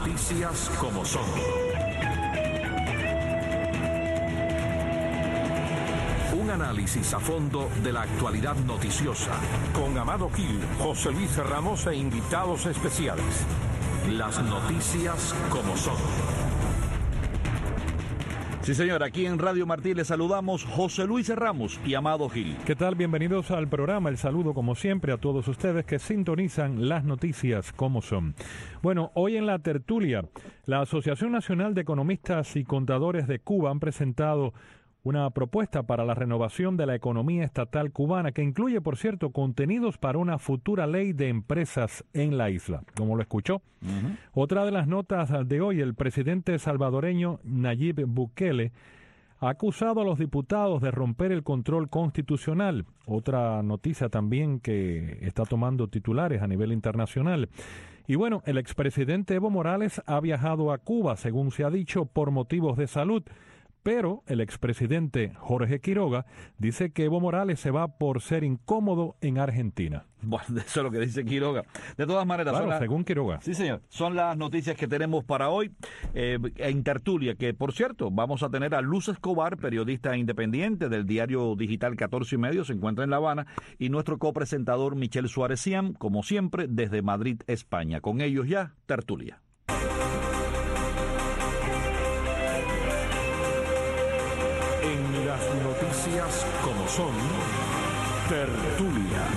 noticias como son. Un análisis a fondo de la actualidad noticiosa. Con Amado Gil, José Luis Ramos e invitados especiales. Las noticias como son. Sí, señor, aquí en Radio Martí les saludamos José Luis Ramos y Amado Gil. ¿Qué tal? Bienvenidos al programa. El saludo, como siempre, a todos ustedes que sintonizan las noticias como son. Bueno, hoy en la tertulia, la Asociación Nacional de Economistas y Contadores de Cuba han presentado una propuesta para la renovación de la economía estatal cubana que incluye, por cierto, contenidos para una futura ley de empresas en la isla, como lo escuchó. Otra de las notas de hoy, el presidente salvadoreño Nayib Bukele ha acusado a los diputados de romper el control constitucional. Otra noticia también que está tomando titulares a nivel internacional. Y bueno, el expresidente Evo Morales ha viajado a Cuba, según se ha dicho, por motivos de salud. Pero el expresidente Jorge Quiroga dice que Evo Morales se va por ser incómodo en Argentina. Bueno, eso es lo que dice Quiroga. De todas maneras, claro, según Quiroga. Sí, señor. Son las noticias que tenemos para hoy en tertulia, que por cierto, vamos a tener a Luz Escobar, periodista independiente del diario digital 14 y medio, se encuentra en La Habana, y nuestro copresentador Michel Suárez Siam, como siempre, desde Madrid, España. Con ellos ya, tertulia. Las noticias como son, tertulia.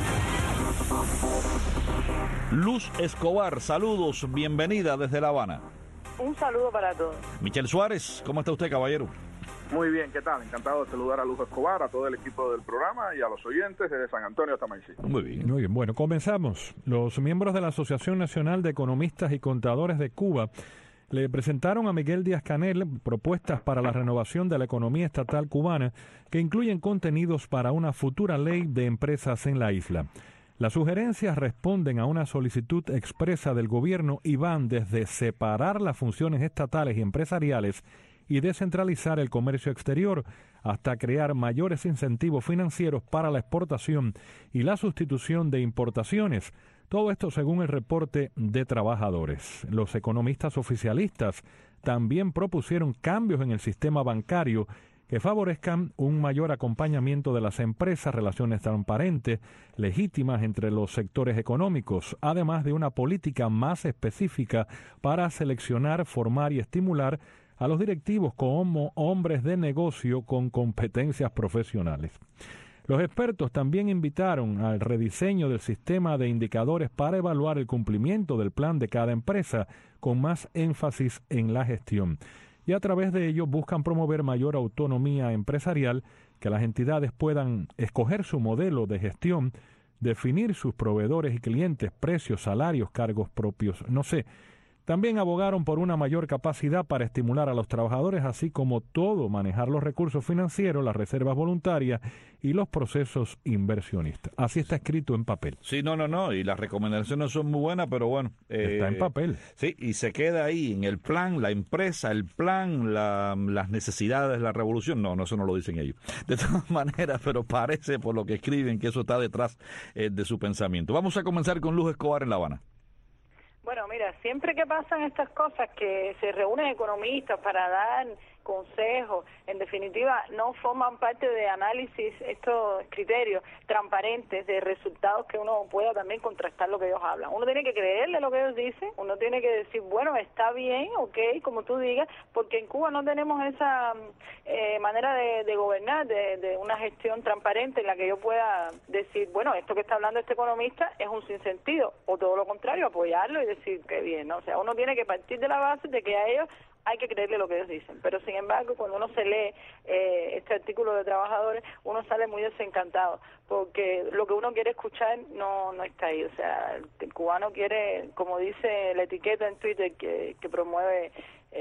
Luz Escobar, saludos, bienvenida desde La Habana. Un saludo para todos. Michel Suárez, ¿cómo está usted, caballero? Muy bien, ¿qué tal? Encantado de saludar a Luz Escobar, a todo el equipo del programa y a los oyentes desde San Antonio hasta Maicí. Muy bien. Muy bien, bueno, comenzamos. Los miembros de la Asociación Nacional de Economistas y Contadores de Cuba le presentaron a Miguel Díaz-Canel propuestas para la renovación de la economía estatal cubana que incluyen contenidos para una futura ley de empresas en la isla. Las sugerencias responden a una solicitud expresa del gobierno y van desde separar las funciones estatales y empresariales y descentralizar el comercio exterior hasta crear mayores incentivos financieros para la exportación y la sustitución de importaciones. Todo esto según el reporte de trabajadores. Los economistas oficialistas también propusieron cambios en el sistema bancario que favorezcan un mayor acompañamiento de las empresas, relaciones transparentes, legítimas entre los sectores económicos, además de una política más específica para seleccionar, formar y estimular a los directivos como hombres de negocio con competencias profesionales. Los expertos también invitaron al rediseño del sistema de indicadores para evaluar el cumplimiento del plan de cada empresa, con más énfasis en la gestión. Y a través de ello buscan promover mayor autonomía empresarial, que las entidades puedan escoger su modelo de gestión, definir sus proveedores y clientes, precios, salarios, cargos propios, no sé. También abogaron por una mayor capacidad para estimular a los trabajadores, así como manejar los recursos financieros, las reservas voluntarias y los procesos inversionistas. Así está escrito en papel. Sí, no, y las recomendaciones son muy buenas, pero bueno. Está en papel. Sí, y se queda ahí, en el plan, la empresa, el plan, las necesidades, la revolución. No, eso no lo dicen ellos. De todas maneras, pero parece por lo que escriben que eso está detrás de su pensamiento. Vamos a comenzar con Luz Escobar en La Habana. Bueno, mira, siempre que pasan estas cosas, que se reúnen economistas para dar consejos, en definitiva, no forman parte de análisis, estos criterios transparentes de resultados que uno pueda también contrastar lo que ellos hablan. Uno tiene que creerle lo que ellos dicen, uno tiene que decir, bueno, está bien, ok, como tú digas, porque en Cuba no tenemos esa manera de gobernar, de una gestión transparente en la que yo pueda decir, bueno, esto que está hablando este economista es un sinsentido, o todo lo contrario, apoyarlo y decir que bien, ¿no? O sea, uno tiene que partir de la base de que a ellos hay que creerle lo que ellos dicen, pero sin embargo cuando uno se lee este artículo de trabajadores, uno sale muy desencantado, porque lo que uno quiere escuchar no está ahí. O sea, el cubano quiere, como dice la etiqueta en Twitter que promueve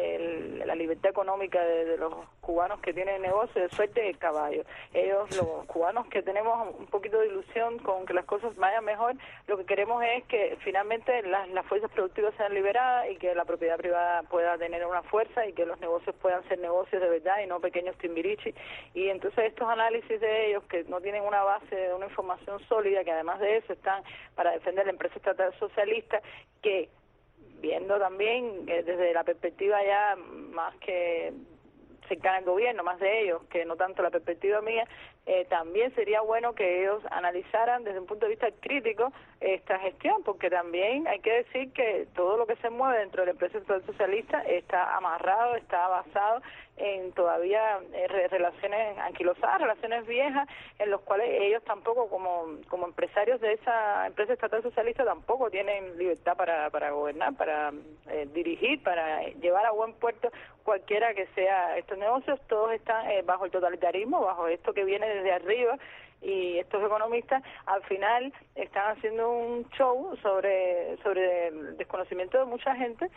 la libertad económica de los cubanos que tienen negocio, de suerte de caballo. Ellos, los cubanos que tenemos un poquito de ilusión con que las cosas vayan mejor, lo que queremos es que finalmente las fuerzas productivas sean liberadas y que la propiedad privada pueda tener una fuerza y que los negocios puedan ser negocios de verdad y no pequeños timbirichis. Y entonces estos análisis de ellos que no tienen una base de una información sólida, que además de eso están para defender la empresa estatal socialista, que bien, viendo también desde la perspectiva ya más que cercana al gobierno, más de ellos, que no tanto la perspectiva mía, también sería bueno que ellos analizaran desde un punto de vista crítico esta gestión, porque también hay que decir que todo lo que se mueve dentro de la empresa socialista está amarrado, está basado en todavía relaciones anquilosadas, relaciones viejas, en los cuales ellos tampoco, como empresarios de esa empresa estatal socialista, tampoco tienen libertad para gobernar, para dirigir, para llevar a buen puerto cualquiera que sea estos negocios. Todos están bajo el totalitarismo, bajo esto que viene desde arriba, y estos economistas al final están haciendo un show sobre el desconocimiento de mucha gente,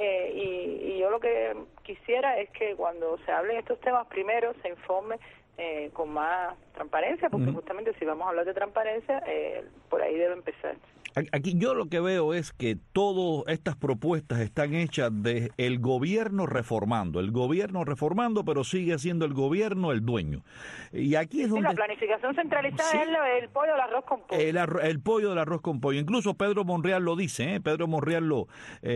y yo lo que quisiera es que cuando se hablen estos temas primero se informe con más transparencia, porque justamente si vamos a hablar de transparencia, por ahí debe empezar. Aquí yo lo que veo es que todas estas propuestas están hechas de el gobierno reformando, pero sigue siendo el gobierno el dueño. Y aquí es donde... la planificación centralizada es el pollo del arroz con pollo. El pollo del arroz con pollo. Incluso Pedro Monreal lo dice, Pedro Monreal lo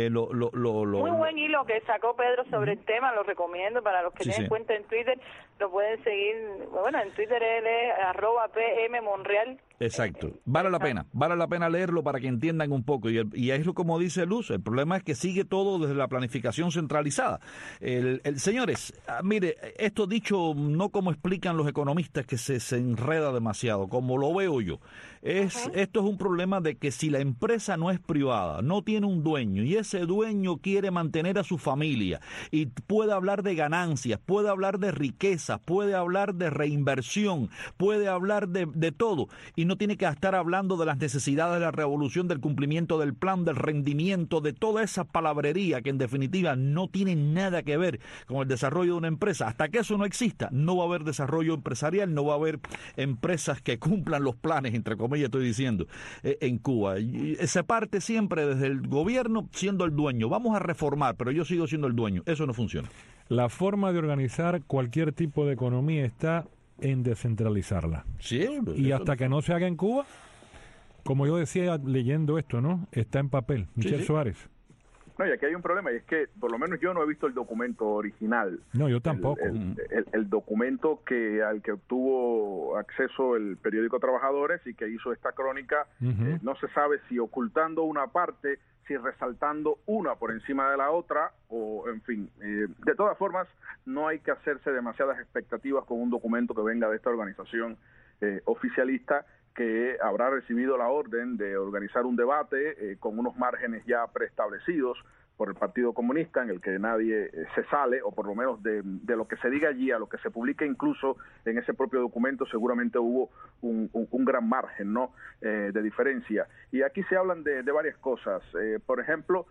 Muy buen hilo que sacó Pedro sobre el tema, lo recomiendo para los que tienen cuenta en Twitter, lo pueden seguir. Bueno, en Twitter él es @PMMonreal. Exacto. Vale la pena leerlo para que entiendan un poco. Y es como dice Luz, el problema es que sigue todo desde la planificación centralizada. Señores, mire, esto dicho no como explican los economistas, que se enreda demasiado, como lo veo yo. Esto es un problema de que si la empresa no es privada, no tiene un dueño, y ese dueño quiere mantener a su familia, y puede hablar de ganancias, puede hablar de riqueza, puede hablar de reinversión, puede hablar de todo, y no tiene que estar hablando de las necesidades de la revolución, del cumplimiento del plan, del rendimiento, de toda esa palabrería que en definitiva no tiene nada que ver con el desarrollo de una empresa. Hasta que eso no exista, no va a haber desarrollo empresarial, no va a haber empresas que cumplan los planes, entre comillas estoy diciendo, en Cuba. Y se parte siempre desde el gobierno siendo el dueño. Vamos a reformar, pero yo sigo siendo el dueño. Eso no funciona. La forma de organizar cualquier tipo de economía está en descentralizarla. Sí, y hasta que no se haga en Cuba, como yo decía leyendo esto, ¿no? Está en papel. Michel Suárez. No, y aquí hay un problema, y es que por lo menos yo no he visto el documento original. No, yo tampoco. El documento al que obtuvo acceso el periódico Trabajadores y que hizo esta crónica, no se sabe si ocultando una parte, si resaltando una por encima de la otra, o en fin. De todas formas, no hay que hacerse demasiadas expectativas con un documento que venga de esta organización oficialista, que habrá recibido la orden de organizar un debate con unos márgenes ya preestablecidos por el Partido Comunista, en el que nadie se sale, o por lo menos de lo que se diga allí a lo que se publique incluso en ese propio documento, seguramente hubo un gran margen, ¿no?, de diferencia. Y aquí se hablan de varias cosas, por ejemplo,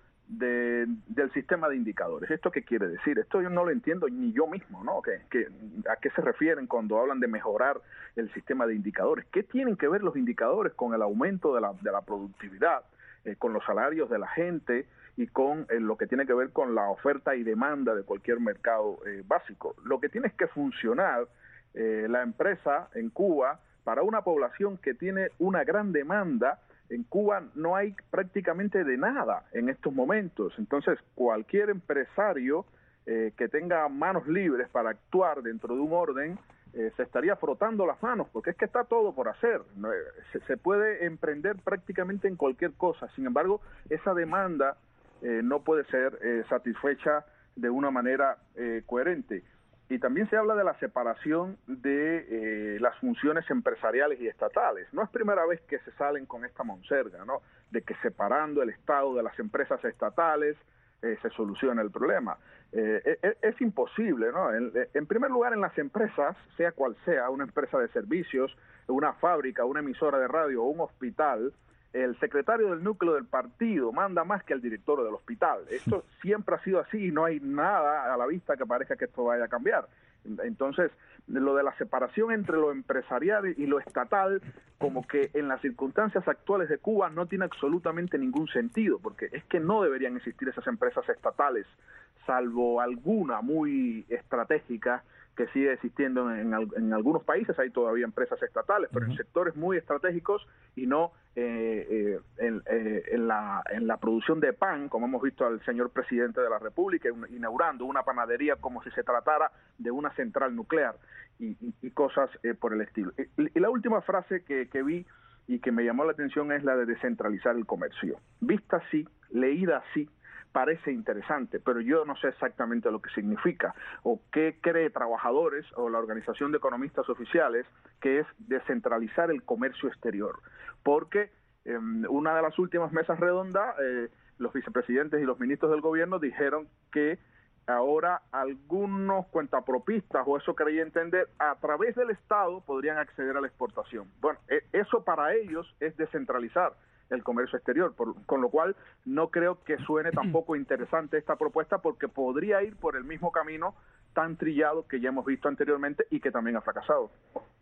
del sistema de indicadores. ¿Esto qué quiere decir? Esto yo no lo entiendo ni yo mismo, ¿no? ¿A qué se refieren cuando hablan de mejorar el sistema de indicadores? ¿Qué tienen que ver los indicadores con el aumento de la productividad, con los salarios de la gente y con lo que tiene que ver con la oferta y demanda de cualquier mercado básico? Lo que tiene es que funcionar la empresa en Cuba para una población que tiene una gran demanda. En Cuba no hay prácticamente de nada en estos momentos. Entonces, cualquier empresario que tenga manos libres para actuar dentro de un orden, se estaría frotando las manos, porque es que está todo por hacer. Se puede emprender prácticamente en cualquier cosa. Sin embargo, esa demanda no puede ser satisfecha de una manera coherente. Y también se habla de la separación de las funciones empresariales y estatales. No es primera vez que se salen con esta monserga, ¿no?, de que separando el Estado de las empresas estatales se soluciona el problema. Es imposible, ¿no? En primer lugar, en las empresas, sea cual sea, una empresa de servicios, una fábrica, una emisora de radio o un hospital, el secretario del núcleo del partido manda más que el director del hospital. Esto siempre ha sido así y no hay nada a la vista que parezca que esto vaya a cambiar. Entonces, lo de la separación entre lo empresarial y lo estatal, como que en las circunstancias actuales de Cuba no tiene absolutamente ningún sentido, porque es que no deberían existir esas empresas estatales, salvo alguna muy estratégica que sigue existiendo en algunos países. Hay todavía empresas estatales, pero en sectores muy estratégicos y no en la producción de pan, como hemos visto al señor presidente de la República inaugurando una panadería como si se tratara de una central nuclear y cosas por el estilo. Y la última frase que vi y que me llamó la atención es la de descentralizar el comercio. Vista así, leída así, parece interesante, pero yo no sé exactamente lo que significa o qué cree Trabajadores o la Organización de Economistas Oficiales que es descentralizar el comercio exterior, porque una de las últimas mesas redondas, los vicepresidentes y los ministros del gobierno dijeron que ahora algunos cuentapropistas, o eso creía entender, a través del Estado podrían acceder a la exportación. Bueno, eso para ellos es descentralizar el comercio exterior, con lo cual no creo que suene tampoco interesante esta propuesta, porque podría ir por el mismo camino tan trillado que ya hemos visto anteriormente y que también ha fracasado.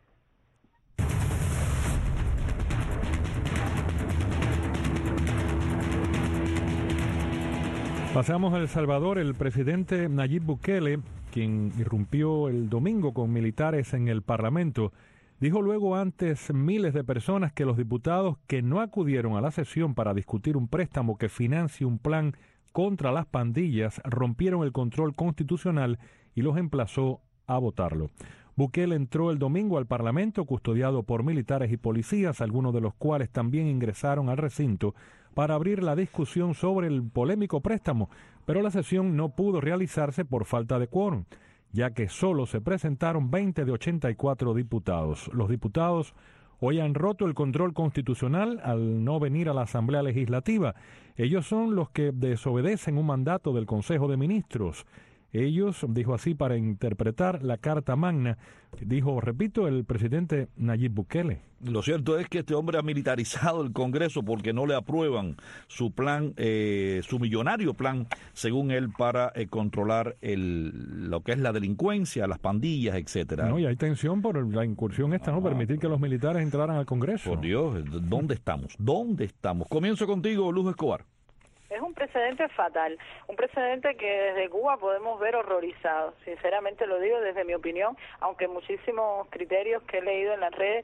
Pasamos a El Salvador. El presidente Nayib Bukele, quien irrumpió el domingo con militares en el Parlamento, dijo luego antes miles de personas que los diputados que no acudieron a la sesión para discutir un préstamo que financie un plan contra las pandillas rompieron el control constitucional y los emplazó a votarlo. Bukele entró el domingo al Parlamento custodiado por militares y policías, algunos de los cuales también ingresaron al recinto para abrir la discusión sobre el polémico préstamo, pero la sesión no pudo realizarse por falta de quórum, ya que solo se presentaron 20 de 84 diputados. Los diputados hoy han roto el control constitucional al no venir a la Asamblea Legislativa. Ellos son los que desobedecen un mandato del Consejo de Ministros. Ellos, dijo así para interpretar la Carta Magna, dijo, repito, el presidente Nayib Bukele. Lo cierto es que este hombre ha militarizado el Congreso porque no le aprueban su plan, su millonario plan, según él, para controlar lo que es la delincuencia, las pandillas, etcétera. No, y hay tensión por la incursión esta, ¿no? Permitir que los militares entraran al Congreso. Por Dios, ¿dónde estamos? ¿Dónde estamos? Comienzo contigo, Luz Escobar. Es un precedente fatal, un precedente que desde Cuba podemos ver horrorizados, sinceramente lo digo desde mi opinión, aunque muchísimos criterios que he leído en las redes,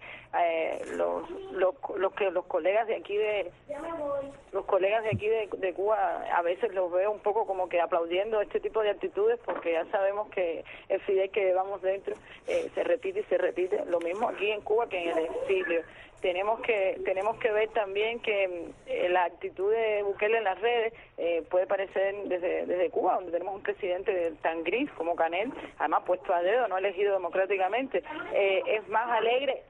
los colegas de aquí de Cuba a veces los veo un poco como que aplaudiendo este tipo de actitudes, porque ya sabemos que el Fidel que llevamos dentro se repite y se repite, lo mismo aquí en Cuba que en el exilio. Tenemos que ver también que la actitud de Bukele en las redes puede parecer desde Cuba, donde tenemos un presidente tan gris como Canel, además puesto a dedo, no elegido democráticamente, es más alegre,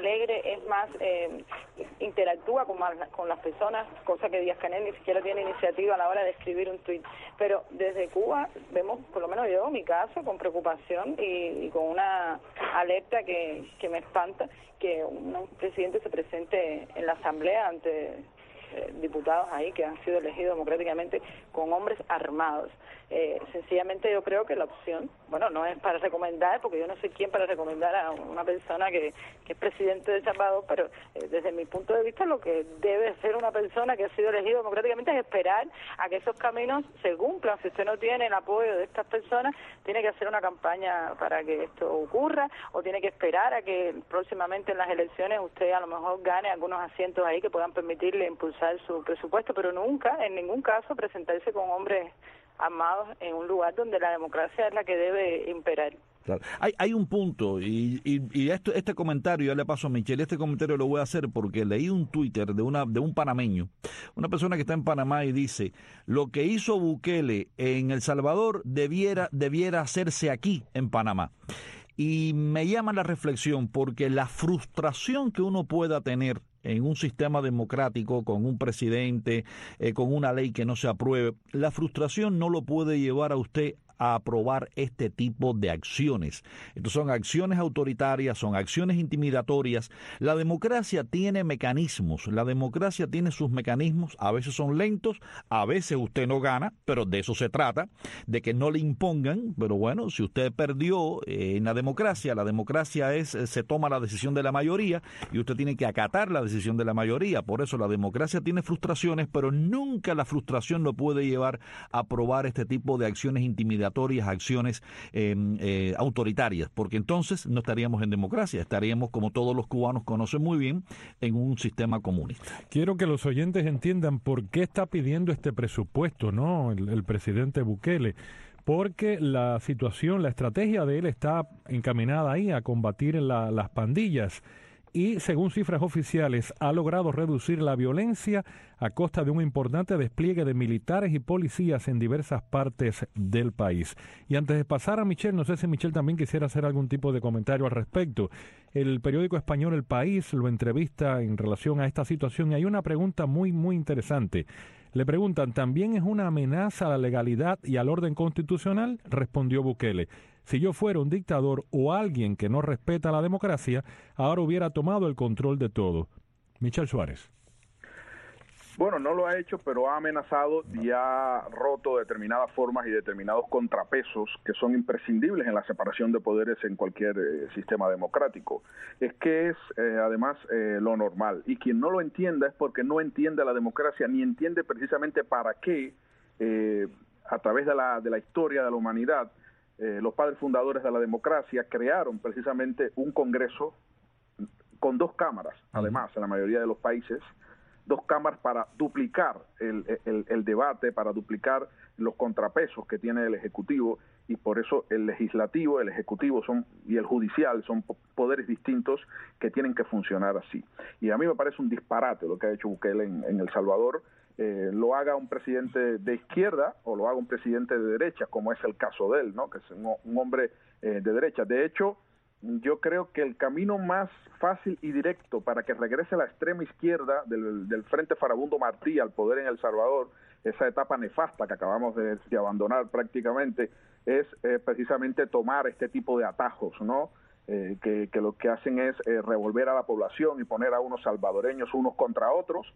interactúa con las personas, cosa que Díaz-Canel ni siquiera tiene iniciativa a la hora de escribir un tuit. Pero desde Cuba vemos, por lo menos yo en mi caso, con preocupación y con una alerta que me espanta, que un presidente se presente en la Asamblea ante diputados ahí que han sido elegidos democráticamente con hombres armados. Sencillamente yo creo que la opción, bueno, no es para recomendar, porque yo no soy quien para recomendar a una persona que es presidente de El Salvador, pero desde mi punto de vista lo que debe ser una persona que ha sido elegido democráticamente es esperar a que esos caminos se cumplan. Si usted no tiene el apoyo de estas personas, tiene que hacer una campaña para que esto ocurra, o tiene que esperar a que próximamente en las elecciones usted a lo mejor gane algunos asientos ahí que puedan permitirle impulsar su presupuesto, pero nunca, en ningún caso, presentarse con hombres armados en un lugar donde la democracia es la que debe imperar. Claro. Hay un punto, y este comentario, ya le paso a Michelle, este comentario lo voy a hacer porque leí un Twitter de un panameño, una persona que está en Panamá, y dice, lo que hizo Bukele en El Salvador debiera hacerse aquí en Panamá. Y me llama la reflexión porque la frustración que uno pueda tener en un sistema democrático, con un presidente, con una ley que no se apruebe, la frustración no lo puede llevar a usted a aprobar este tipo de acciones. Entonces son acciones autoritarias, son acciones intimidatorias. La democracia tiene mecanismos, la democracia tiene sus mecanismos, a veces son lentos, a veces usted no gana, pero de eso se trata, de que no le impongan, pero bueno, si usted perdió en la democracia se toma la decisión de la mayoría y usted tiene que acatar la decisión de la mayoría. Por eso la democracia tiene frustraciones, pero nunca la frustración lo puede llevar a aprobar este tipo de acciones intimidatorias obligatorias, acciones autoritarias, porque entonces no estaríamos en democracia, estaríamos, como todos los cubanos conocen muy bien, en un sistema comunista. Quiero que los oyentes entiendan por qué está pidiendo este presupuesto, ¿no? El presidente Bukele. Porque la situación, la estrategia de él está encaminada ahí a combatir las pandillas y, según cifras oficiales, ha logrado reducir la violencia a costa de un importante despliegue de militares y policías en diversas partes del país. Y antes de pasar a Michelle, no sé si Michelle también quisiera hacer algún tipo de comentario al respecto. El periódico español El País lo entrevista en relación a esta situación y hay una pregunta muy, muy interesante. Le preguntan, ¿también es una amenaza a la legalidad y al orden constitucional? Respondió Bukele. Si yo fuera un dictador o alguien que no respeta la democracia, ahora hubiera tomado el control de todo. Michelle Suárez. Bueno, no lo ha hecho, pero ha amenazado y ha roto determinadas formas y determinados contrapesos que son imprescindibles en la separación de poderes en cualquier sistema democrático. Es que es, además, lo normal. Y quien no lo entienda es porque no entiende la democracia, ni entiende precisamente para qué, a través de la historia de la humanidad, los padres fundadores de la democracia crearon precisamente un Congreso con 2 cámaras, además, en la mayoría de los países, 2 cámaras para duplicar el debate, para duplicar los contrapesos que tiene el Ejecutivo, y por eso el Legislativo, el Ejecutivo y el Judicial son poderes distintos que tienen que funcionar así. Y a mí me parece un disparate lo que ha hecho Bukele en El Salvador, lo haga un presidente de izquierda o lo haga un presidente de derecha, como es el caso de él, ¿no? Que es un hombre de derecha. De hecho, yo creo que el camino más fácil y directo para que regrese la extrema izquierda del Frente Farabundo Martí al poder en El Salvador, esa etapa nefasta que acabamos de abandonar prácticamente, es precisamente tomar este tipo de atajos, ¿no? Que lo que hacen es revolver a la población y poner a unos salvadoreños unos contra otros,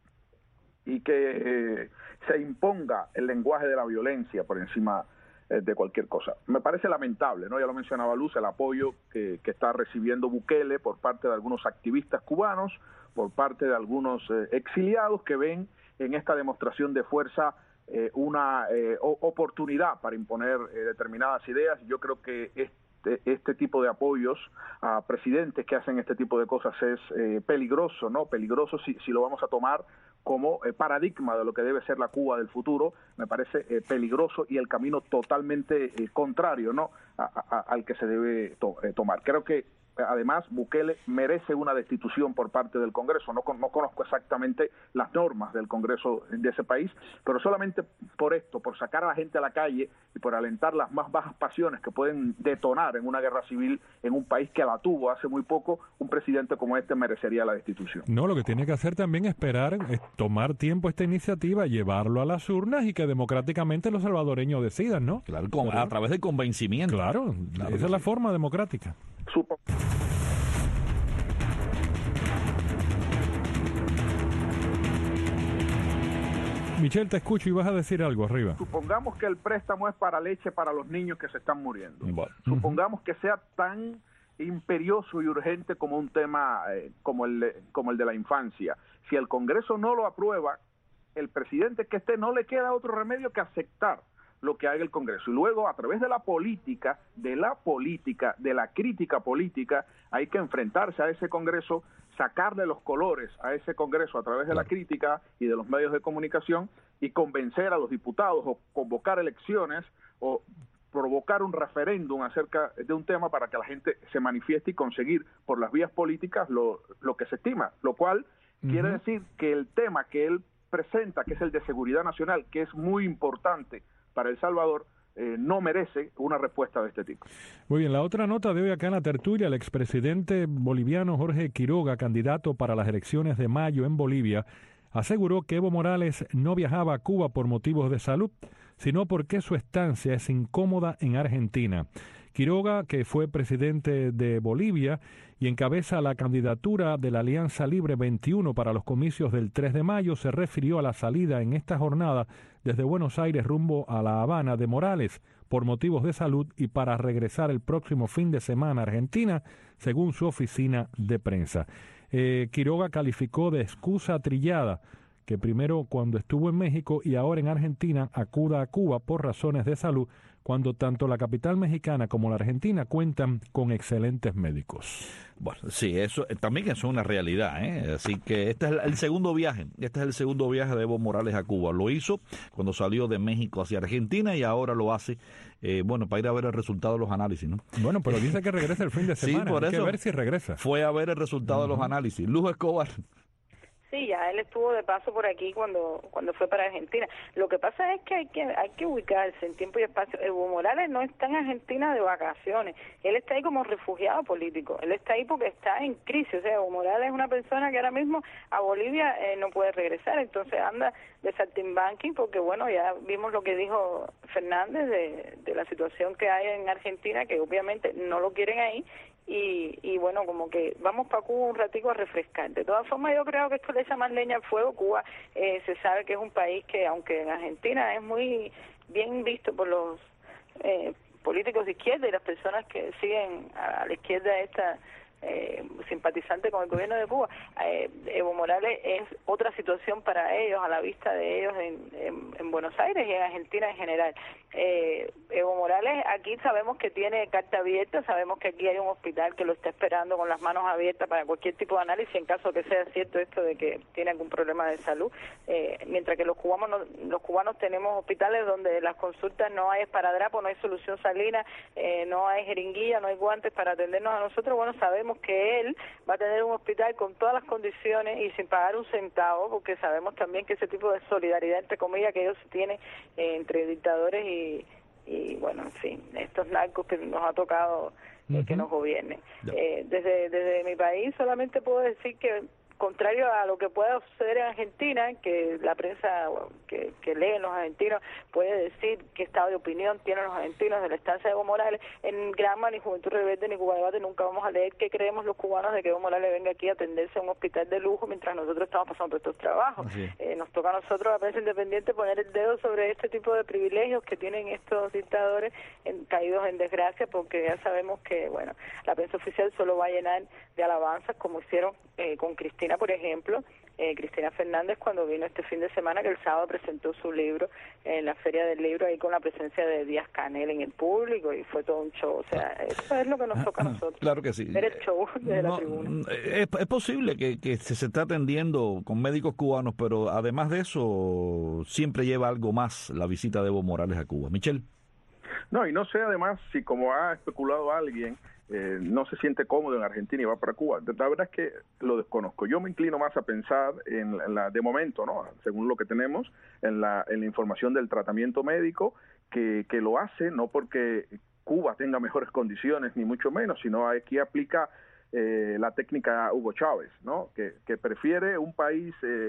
y que se imponga el lenguaje de la violencia por encima de cualquier cosa. Me parece lamentable, ¿no? Ya lo mencionaba Luz, el apoyo que está recibiendo Bukele por parte de algunos activistas cubanos, por parte de algunos exiliados que ven en esta demostración de fuerza una oportunidad para imponer determinadas ideas. Yo creo que este tipo de apoyos a presidentes que hacen este tipo de cosas es peligroso, ¿no? Peligroso si lo vamos a tomar como paradigma de lo que debe ser la Cuba del futuro. Me parece peligroso y el camino totalmente contrario, ¿no? Al que se debe tomar. Creo que además Bukele merece una destitución por parte del Congreso. No conozco exactamente las normas del Congreso de ese país, pero solamente por esto, por sacar a la gente a la calle y por alentar las más bajas pasiones que pueden detonar en una guerra civil en un país que la tuvo hace muy poco, un presidente como este merecería la destitución. No, lo que tiene que hacer también es esperar, es tomar tiempo esta iniciativa, llevarlo a las urnas y que democráticamente los salvadoreños decidan, ¿no? Claro, a través del convencimiento. Claro, esa es la forma democrática. Michelle, te escucho y vas a decir algo arriba. Supongamos que el préstamo es para leche para los niños que se están muriendo. Supongamos que sea tan imperioso y urgente como un tema como el de la infancia. Si el Congreso no lo aprueba, el presidente que esté no le queda otro remedio que aceptar lo que haga el Congreso. Y luego, a través de la política, de la crítica política, hay que enfrentarse a ese Congreso, sacarle los colores a ese Congreso a través de la crítica y de los medios de comunicación y convencer a los diputados o convocar elecciones o provocar un referéndum acerca de un tema para que la gente se manifieste y conseguir por las vías políticas lo que se estima, lo cual quiere decir que el tema que él presenta, que es el de seguridad nacional, que es muy importante para El Salvador, no merece una respuesta de este tipo. Muy bien, la otra nota de hoy acá en la tertulia, el expresidente boliviano Jorge Quiroga, candidato para las elecciones de mayo en Bolivia, aseguró que Evo Morales no viajaba a Cuba por motivos de salud, sino porque su estancia es incómoda en Argentina. Quiroga, que fue presidente de Bolivia y encabeza la candidatura de la Alianza Libre 21 para los comicios del 3 de mayo, se refirió a la salida en esta jornada desde Buenos Aires rumbo a La Habana de Morales por motivos de salud y para regresar el próximo fin de semana a Argentina, según su oficina de prensa. Quiroga calificó de excusa trillada que primero cuando estuvo en México y ahora en Argentina acuda a Cuba por razones de salud, cuando tanto la capital mexicana como la Argentina cuentan con excelentes médicos. Bueno, sí, eso también es una realidad, ¿eh? Así que este es el segundo viaje. Este es el segundo viaje de Evo Morales a Cuba. Lo hizo cuando salió de México hacia Argentina y ahora lo hace, para ir a ver el resultado de los análisis, ¿no? Bueno, pero dice que regresa el fin de semana. Sí, por Hay eso que ver si regresa. Fue a ver el resultado de los análisis. Lujo Escobar. Sí, ya él estuvo de paso por aquí cuando fue para Argentina. Lo que pasa es que hay que ubicarse en tiempo y espacio. Evo Morales no está en Argentina de vacaciones. Él está ahí como refugiado político. Él está ahí porque está en crisis. O sea, Evo Morales es una persona que ahora mismo a Bolivia no puede regresar. Entonces anda de saltimbanqui porque, bueno, ya vimos lo que dijo Fernández de la situación que hay en Argentina, que obviamente no lo quieren ahí. Y bueno, como que vamos para Cuba un ratico a refrescar. De todas formas, yo creo que esto le echa más leña al fuego. Cuba se sabe que es un país que, aunque en Argentina es muy bien visto por los políticos de izquierda y las personas que siguen a la izquierda esta simpatizante con el gobierno de Cuba, Evo Morales es otra situación para ellos, a la vista de ellos en Buenos Aires y en Argentina en general. Evo Morales aquí sabemos que tiene carta abierta, sabemos que aquí hay un hospital que lo está esperando con las manos abiertas para cualquier tipo de análisis en caso que sea cierto esto de que tiene algún problema de salud, mientras que los cubanos tenemos hospitales donde las consultas no hay esparadrapo, no hay solución salina, no hay jeringuilla, no hay guantes para atendernos a nosotros. Bueno, sabemos que él va a tener un hospital con todas las condiciones y sin pagar un centavo, porque sabemos también que ese tipo de solidaridad, entre comillas, que ellos tienen entre dictadores y bueno, en fin, estos narcos que nos ha tocado que nos gobiernen. Desde mi país solamente puedo decir que, contrario a lo que pueda suceder en Argentina, que la prensa que leen los argentinos puede decir qué estado de opinión tienen los argentinos de la estancia de Evo Morales, en Granma, ni Juventud Rebelde, ni Cuba Debate nunca vamos a leer qué creemos los cubanos de que Evo Morales venga aquí a atenderse a un hospital de lujo mientras nosotros estamos pasando estos trabajos. Nos toca a nosotros, la prensa independiente, poner el dedo sobre este tipo de privilegios que tienen estos dictadores caídos en desgracia, porque ya sabemos que, bueno, la prensa oficial solo va a llenar de alabanzas, como hicieron con Cristina, por ejemplo, Cristina Fernández, cuando vino este fin de semana, que el sábado presentó su libro en la Feria del Libro, ahí con la presencia de Díaz-Canel en el público, y fue todo un show. O sea, eso es lo que nos toca a nosotros. Claro que sí. Ver el show desde la tribuna. Es posible que se esté atendiendo con médicos cubanos, pero además de eso, siempre lleva algo más la visita de Evo Morales a Cuba. Michelle. No, y no sé además si, como ha especulado alguien, no se siente cómodo en Argentina y va para Cuba. La verdad es que lo desconozco. Yo me inclino más a pensar en la de momento, ¿no? Según lo que tenemos, en la información del tratamiento médico, que lo hace no porque Cuba tenga mejores condiciones, ni mucho menos, sino aquí aplica la técnica Hugo Chávez, ¿no? Que prefiere un país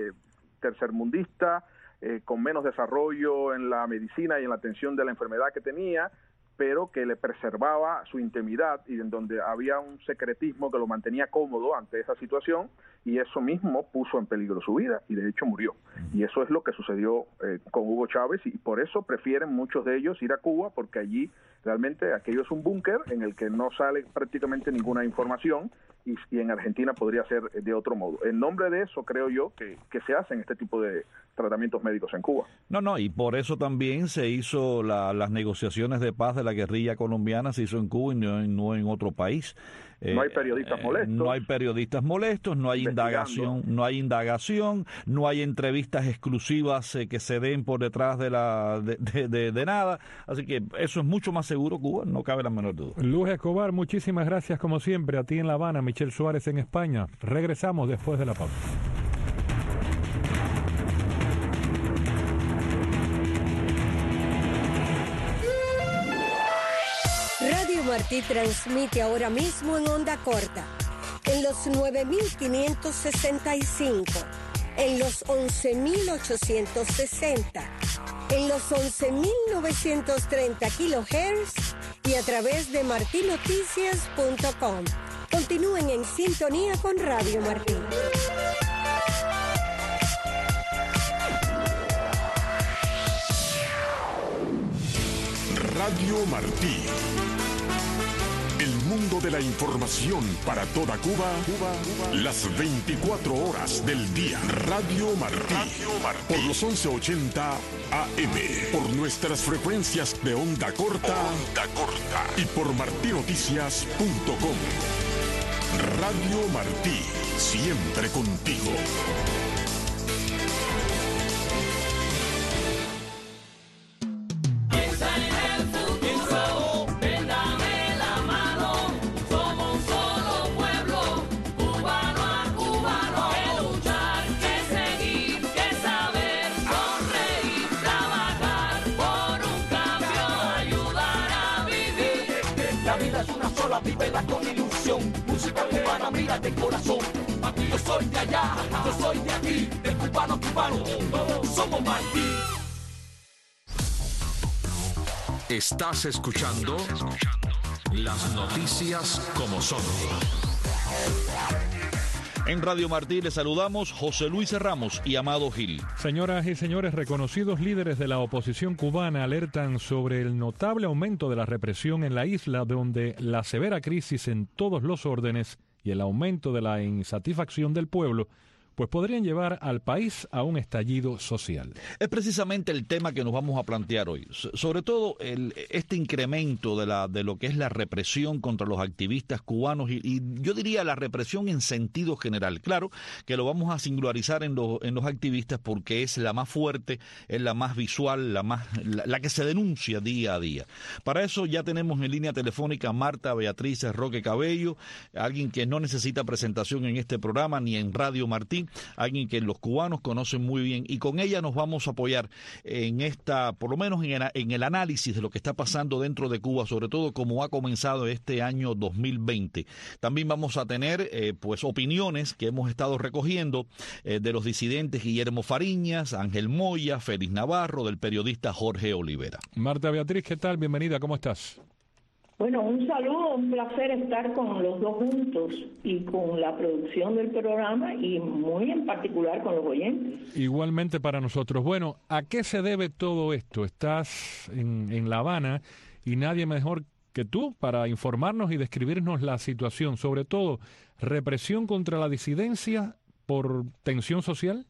tercermundista, con menos desarrollo en la medicina y en la atención de la enfermedad que tenía, pero que le preservaba su intimidad y en donde había un secretismo que lo mantenía cómodo ante esa situación, y eso mismo puso en peligro su vida y de hecho murió. Y eso es lo que sucedió con Hugo Chávez, y por eso prefieren muchos de ellos ir a Cuba, porque allí realmente aquello es un búnker en el que no sale prácticamente ninguna información, y en Argentina podría ser de otro modo. En nombre de eso creo yo que se hacen este tipo de tratamientos médicos en Cuba. No, y por eso también se hizo las negociaciones de paz de la guerrilla colombiana, se hizo en Cuba y no en otro país. No hay periodistas molestos. No hay periodistas molestos, no hay indagación, no hay entrevistas exclusivas que se den por detrás de nada. Así que eso es mucho más seguro Cuba, no cabe la menor duda. Luis Escobar, muchísimas gracias como siempre. A ti en La Habana, Michelle Suárez en España. Regresamos después de la pausa. Radio Martí transmite ahora mismo en onda corta, en los 9.565, en los 11.860, en los 11.930 kHz y a través de martinoticias.com. Continúen en sintonía con Radio Martí. Radio Martí. El mundo de la información para toda Cuba, las 24 horas del día. Radio Martí, por los 1180 AM, por nuestras frecuencias de onda corta, y por martinoticias.com. Radio Martí, siempre contigo. Vívela con ilusión, música cubana, mira de corazón. Papi, yo soy de allá, yo soy de aquí, de cubano a cubano, todos somos Martí. Estás escuchando las noticias como son. En Radio Martí le saludamos José Luis Ramos y Amado Gil. Señoras y señores, reconocidos líderes de la oposición cubana alertan sobre el notable aumento de la represión en la isla, donde la severa crisis en todos los órdenes y el aumento de la insatisfacción del pueblo pues podrían llevar al país a un estallido social. Es precisamente el tema que nos vamos a plantear hoy. Sobre todo este incremento de lo que es la represión contra los activistas cubanos y yo diría la represión en sentido general. Claro que lo vamos a singularizar en los activistas porque es la más fuerte, es la más visual, la que se denuncia día a día. Para eso ya tenemos en línea telefónica a Marta Beatriz Roque Cabello, alguien que no necesita presentación en este programa ni en Radio Martí, alguien que los cubanos conocen muy bien, y con ella nos vamos a apoyar en esta, por lo menos en el análisis de lo que está pasando dentro de Cuba, sobre todo cómo ha comenzado este año 2020. También vamos a tener pues opiniones que hemos estado recogiendo de los disidentes Guillermo Fariñas, Ángel Moya, Félix Navarro, del periodista Jorge Olivera. Marta Beatriz, ¿qué tal? Bienvenida, ¿cómo estás? Bueno, un saludo, un placer estar con los dos juntos y con la producción del programa y muy en particular con los oyentes. Igualmente para nosotros. Bueno, ¿a qué se debe todo esto? Estás en La Habana y nadie mejor que tú para informarnos y describirnos la situación, sobre todo represión contra la disidencia por tensión social.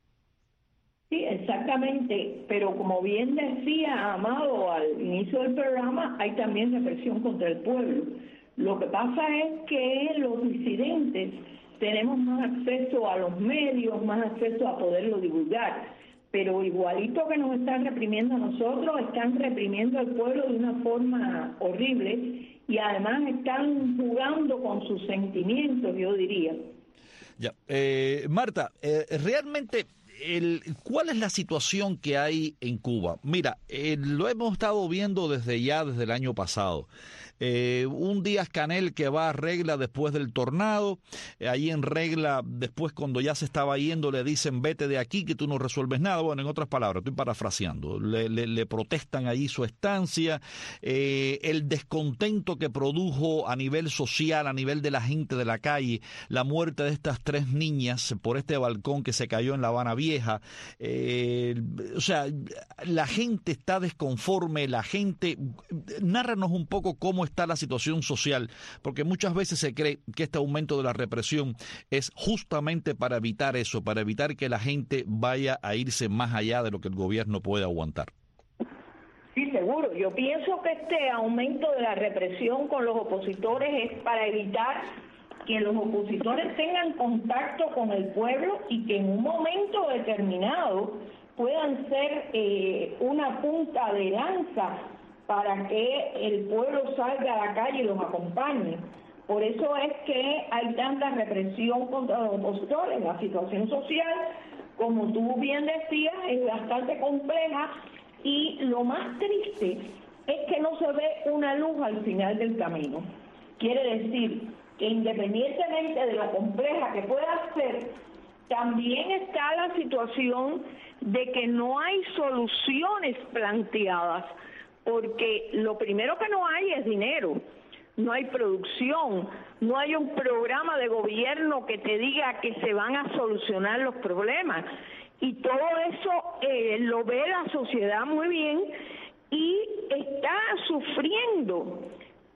Sí, exactamente, pero como bien decía Amado al inicio del programa, hay también represión contra el pueblo. Lo que pasa es que los disidentes tenemos más acceso a los medios, más acceso a poderlo divulgar, pero igualito que nos están reprimiendo a nosotros, están reprimiendo al pueblo de una forma horrible y además están jugando con sus sentimientos, yo diría. Ya, Marta, realmente... ¿Cuál es la situación que hay en Cuba? Mira, lo hemos estado viendo desde el año pasado. Un Díaz-Canel que va a Regla después del tornado, ahí en Regla, después cuando ya se estaba yendo, le dicen vete de aquí que tú no resuelves nada. Bueno, en otras palabras, estoy parafraseando, le protestan allí su estancia, el descontento que produjo a nivel social, a nivel de la gente de la calle, la muerte de estas 3 niñas por este balcón que se cayó en La Habana Vieja. O sea, la gente está desconforme, la gente... Nárranos un poco cómo está la situación social, porque muchas veces se cree que este aumento de la represión es justamente para evitar eso, para evitar que la gente vaya a irse más allá de lo que el gobierno puede aguantar. Sí, seguro. Yo pienso que este aumento de la represión con los opositores es para evitar que los opositores tengan contacto con el pueblo y que en un momento determinado puedan ser una punta de lanza para que el pueblo salga a la calle y los acompañe. Por eso es que hay tanta represión contra los opositores. La situación social, como tú bien decías, es bastante compleja y lo más triste es que no se ve una luz al final del camino. Quiere decir que independientemente de lo compleja que pueda ser, también está la situación de que no hay soluciones planteadas, porque lo primero que no hay es dinero, no hay producción, no hay un programa de gobierno que te diga que se van a solucionar los problemas. Y todo eso lo ve la sociedad muy bien y está sufriendo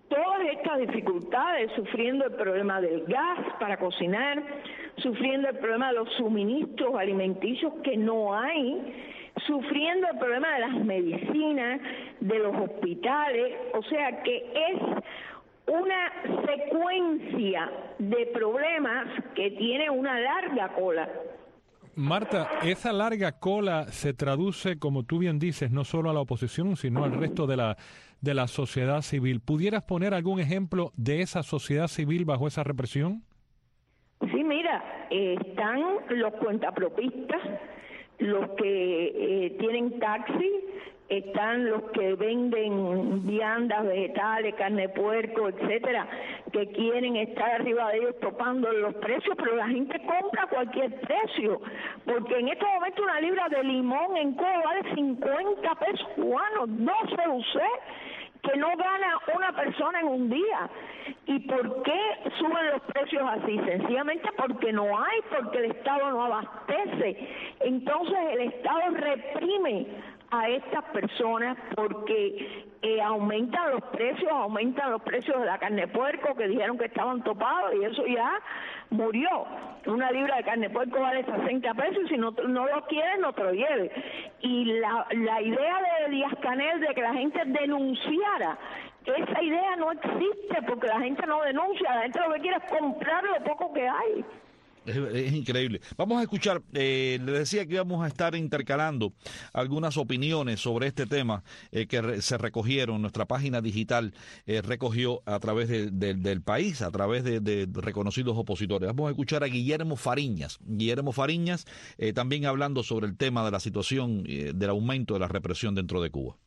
todas estas dificultades, sufriendo el problema del gas para cocinar, sufriendo el problema de los suministros alimenticios que no hay, sufriendo el problema de las medicinas, de los hospitales, o sea que es una secuencia de problemas que tiene una larga cola. Marta, esa larga cola se traduce, como tú bien dices, no solo a la oposición, sino al resto de la sociedad civil. ¿Pudieras poner algún ejemplo de esa sociedad civil bajo esa represión? Sí, mira, están los cuentapropistas, los que tienen taxi, están los que venden viandas, vegetales, carne de puerco, etcétera, que quieren estar arriba de ellos topando los precios, pero la gente compra a cualquier precio, porque en este momento una libra de limón en Cuba vale 50 pesos cubanos, 12 UC, que no gana una persona en un día. ¿Y por qué suben los precios así? Sencillamente porque no hay, porque el Estado no abastece. Entonces el Estado reprime a estas personas porque aumentan los precios de la carne de puerco, que dijeron que estaban topados, y eso ya murió. Una libra de carne de puerco vale 60 pesos, y si no lo quieres, no te lo lleves. Y la idea de Díaz-Canel de que la gente denunciara, esa idea no existe, porque la gente no denuncia, la gente lo que quiere es comprar lo poco que hay. Es increíble. Vamos a escuchar, les decía que íbamos a estar intercalando algunas opiniones sobre este tema que se recogieron. Nuestra página digital recogió a través del país, a través de reconocidos opositores. Vamos a escuchar a Guillermo Fariñas. Guillermo Fariñas también hablando sobre el tema de la situación del aumento de la represión dentro de Cuba.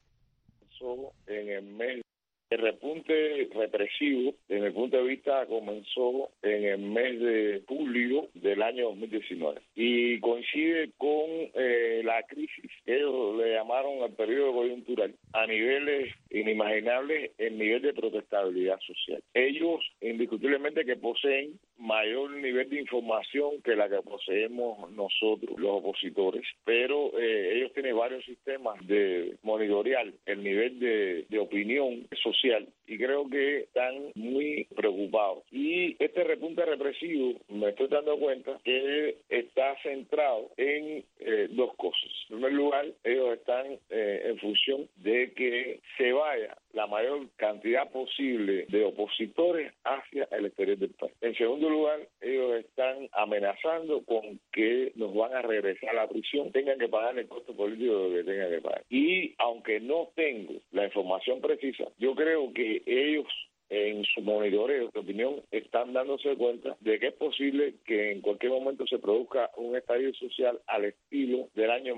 En el mes el repunte represivo, desde mi punto de vista, comenzó en el mes de julio del año 2019 y coincide con la crisis que ellos le llamaron el periodo coyuntural a niveles inimaginables, el nivel de protestabilidad social. Ellos indiscutiblemente que poseen mayor nivel de información que la que poseemos nosotros, los opositores, pero ellos tienen varios sistemas de monitorear el nivel de opinión social, y creo que están muy preocupados. Y este repunte represivo, me estoy dando cuenta que está centrado en dos cosas. En primer lugar, ellos están en función de que se vaya la mayor cantidad posible de opositores hacia el exterior del país. En segundo lugar, ellos están amenazando con que nos van a regresar a la prisión, tengan que pagar el costo político de lo que tengan que pagar. Y aunque no tengo la información precisa, yo creo que ellos en su monitoreo de opinión están dándose cuenta de que es posible que en cualquier momento se produzca un estallido social al estilo del año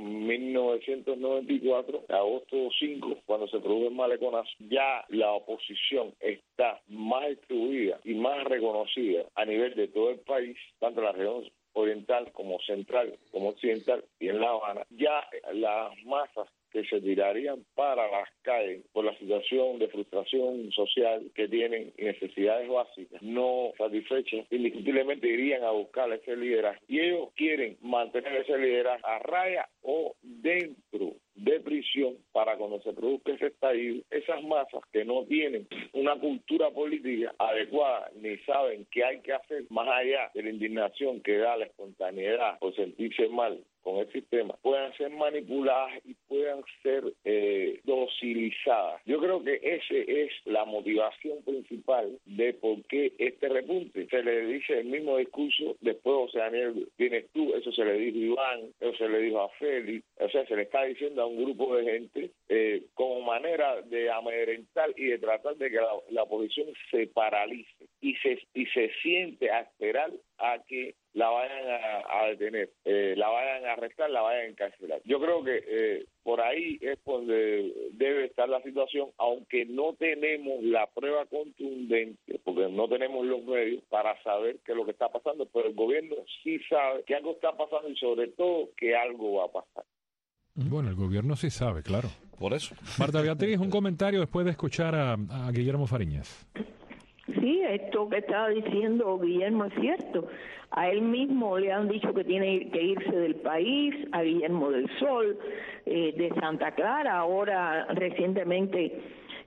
1994, agosto 5, cuando se produjo el maleconazo. Ya la oposición está más distribuida y más reconocida a nivel de todo el país, tanto en la región oriental como central, como occidental y en La Habana. Ya las masas que se tirarían para las calles por la situación de frustración social que tienen y necesidades básicas no satisfechas, indiscutiblemente irían a buscar ese liderazgo. Y ellos quieren mantener ese liderazgo a raya o dentro de prisión para cuando se produzca ese estallido, esas masas que no tienen una cultura política adecuada ni saben qué hay que hacer más allá de la indignación que da la espontaneidad o sentirse mal con el sistema, puedan ser manipuladas y puedan ser docilizadas. Yo creo que esa es la motivación principal de por qué este repunte. Se le dice el mismo discurso, después, o sea, Daniel, vienes tú, eso se le dijo a Iván, eso se le dijo a Félix, o sea, se le está diciendo a un grupo de gente como manera de amedrentar y de tratar de que la oposición se paralice y se siente a esperar a que la vayan a detener, la vayan a arrestar, la vayan a encarcelar. Yo creo que por ahí es donde debe estar la situación, aunque no tenemos la prueba contundente, porque no tenemos los medios para saber qué es lo que está pasando, pero el gobierno sí sabe que algo está pasando y sobre todo que algo va a pasar. Bueno, el gobierno sí sabe, claro. Por eso. Marta Beatriz, un comentario después de escuchar a Guillermo Fariñas. Sí, esto que estaba diciendo Guillermo es cierto. A él mismo le han dicho que tiene que irse del país, a Guillermo del Sol, de Santa Clara. Ahora, recientemente,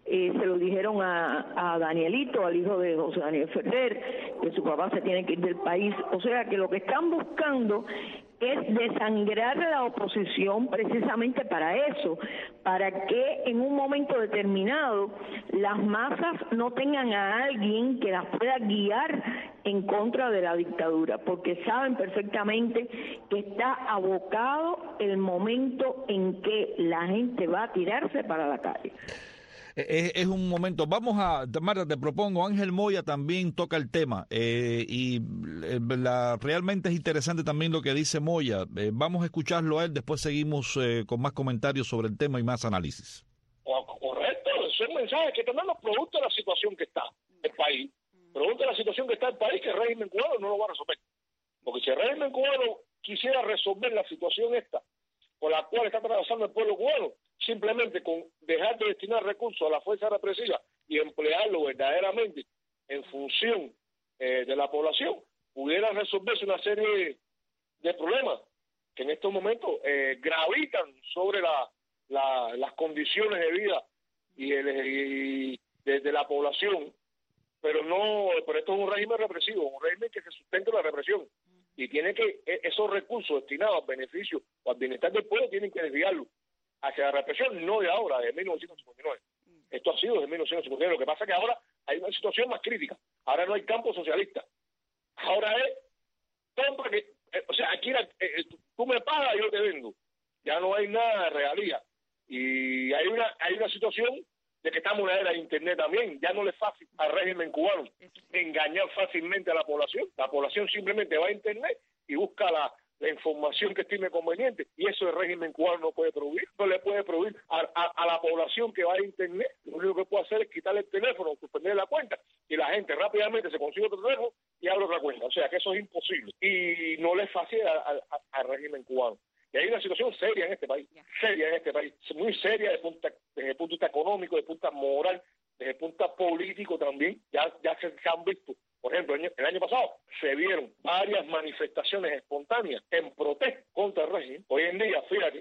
se lo dijeron a Danielito, al hijo de José Daniel Ferrer, que su papá se tiene que ir del país. O sea que lo que están buscando es desangrar a la oposición precisamente para eso, para que en un momento determinado las masas no tengan a alguien que las pueda guiar en contra de la dictadura, porque saben perfectamente que está abocado el momento en que la gente va a tirarse para la calle. Es un momento. Vamos a, Marta, te propongo, Ángel Moya también toca el tema realmente es interesante también lo que dice Moya. Vamos a escucharlo a él, después seguimos con más comentarios sobre el tema y más análisis. Correcto, ese es un mensaje que también nos producto de la situación que está el país. Producto de la situación que está el país, que el régimen cubano no lo va a resolver. Porque si el régimen cubano quisiera resolver la situación esta por la cual está atravesando el pueblo cubano, simplemente con dejar de destinar recursos a la fuerza represiva y emplearlo verdaderamente en función de la población, pudiera resolverse una serie de problemas que en estos momentos gravitan sobre las condiciones de vida y de la población, pero esto es un régimen represivo, un régimen que se sustenta en la represión, y tiene que esos recursos destinados al beneficio o al bienestar del pueblo tienen que desviarlo hacia la represión, no de ahora, de 1959. Esto ha sido desde 1959. Lo que pasa es que ahora hay una situación más crítica. Ahora no hay campo socialista. Ahora compra que, o sea, aquí tú me pagas y yo te vendo. Ya no hay nada de regalía. Y hay una situación de que estamos en la era de Internet también. Ya no le es fácil al régimen cubano engañar fácilmente a la población. La población simplemente va a Internet y busca la información que estime conveniente, y eso el régimen cubano no puede prohibir. No le puede prohibir a la población que va a Internet. Lo único que puede hacer es quitarle el teléfono, suspender la cuenta, y la gente rápidamente se consigue otro teléfono y abre otra cuenta. O sea que eso es imposible y no le es fácil al régimen cubano. Y hay una situación seria en este país, muy seria desde el punto de vista económico, desde el punto de vista moral, desde el punto de vista político también. Ya se han visto. Por ejemplo, el año pasado se vieron varias manifestaciones espontáneas en protesta contra el régimen. Hoy en día, fíjate,